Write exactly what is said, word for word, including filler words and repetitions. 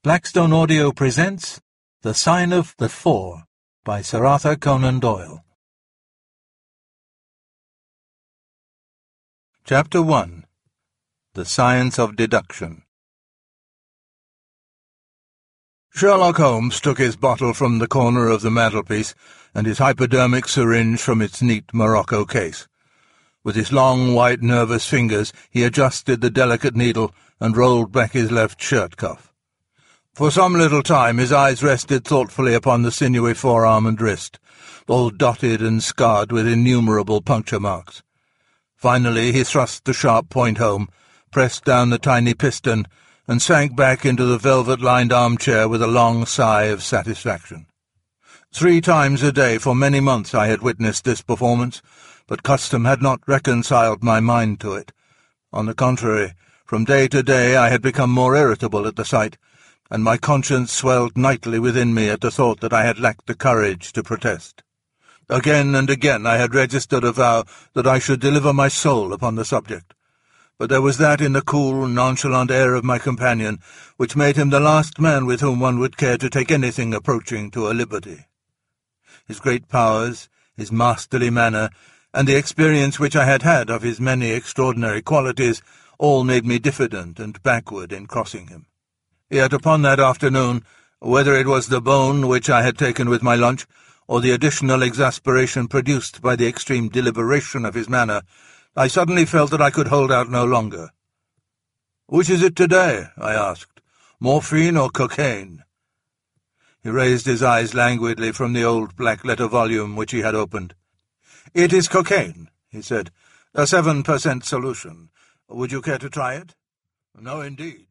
Blackstone Audio presents The Sign of the Four by Sir Arthur Conan Doyle. Chapter one. The Science of Deduction. Sherlock Holmes took his bottle from the corner of the mantelpiece and his hypodermic syringe from its neat morocco case. With his long, white, nervous fingers he adjusted the delicate needle and rolled back his left shirt cuff. For some little time his eyes rested thoughtfully upon the sinewy forearm and wrist, all dotted and scarred with innumerable puncture marks. Finally he thrust the sharp point home, pressed down the tiny piston, and sank back into the velvet-lined armchair with a long sigh of satisfaction. Three times a day for many months I had witnessed this performance, but custom had not reconciled my mind to it. On the contrary, from day to day I had become more irritable at the sight, and my conscience swelled nightly within me at the thought that I had lacked the courage to protest. Again and again I had registered a vow that I should deliver my soul upon the subject, but there was that in the cool, nonchalant air of my companion which made him the last man with whom one would care to take anything approaching to a liberty. His great powers, his masterly manner, and the experience which I had had of his many extraordinary qualities all made me diffident and backward in crossing him. Yet upon that afternoon, whether it was the bone which I had taken with my lunch, or the additional exasperation produced by the extreme deliberation of his manner, I suddenly felt that I could hold out no longer. "Which is it today?" I asked. "Morphine or cocaine?" He raised his eyes languidly from the old black-letter volume which he had opened. "It is cocaine," he said. "A seven per cent solution. Would you care to try it?" "No, indeed."